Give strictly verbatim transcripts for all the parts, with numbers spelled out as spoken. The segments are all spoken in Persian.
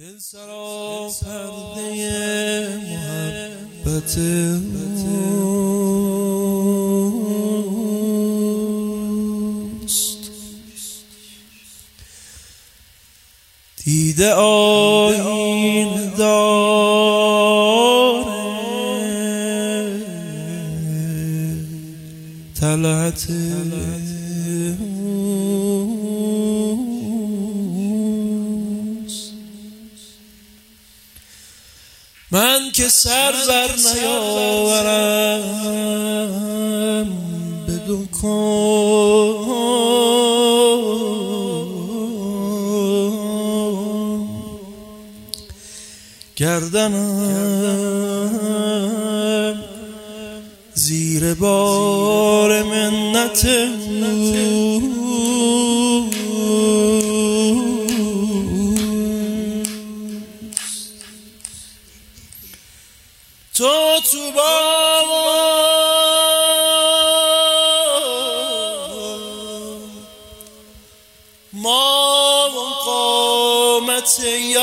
دل سرا پرده محبت اوست، دیده آیین داره طلعت من که سر بر نیاورم به دکان، گردنم زیر بار منت تو تو با ما و قامت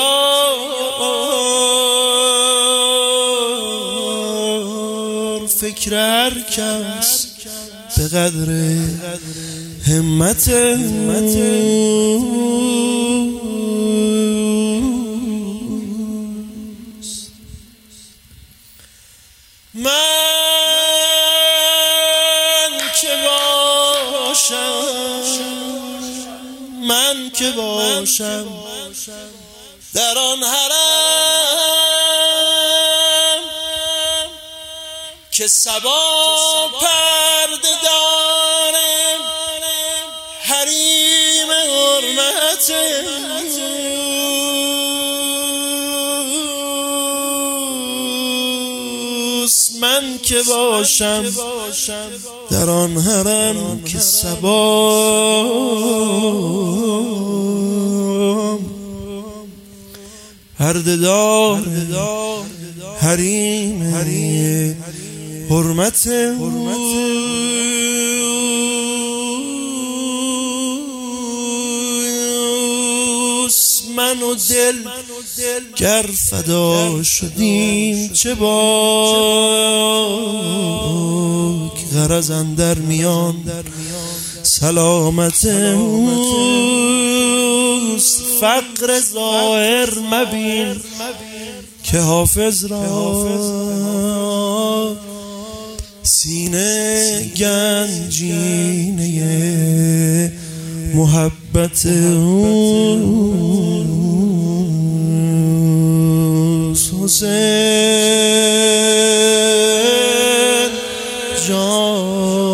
یار، فکر هر کس به قدر همت من که باشم من که باشم در آن حرم که صبا پرده دارم، حریم حرمت من که باشم در آن حرم که صبا پرده دار حریم حرمت من و دل گر فدا شدیم چه باک، غرض اندر میان سلامت اوست. فقر ظاهر مبین که حافظ را سینه گنجینه محبت اوست. حسین جان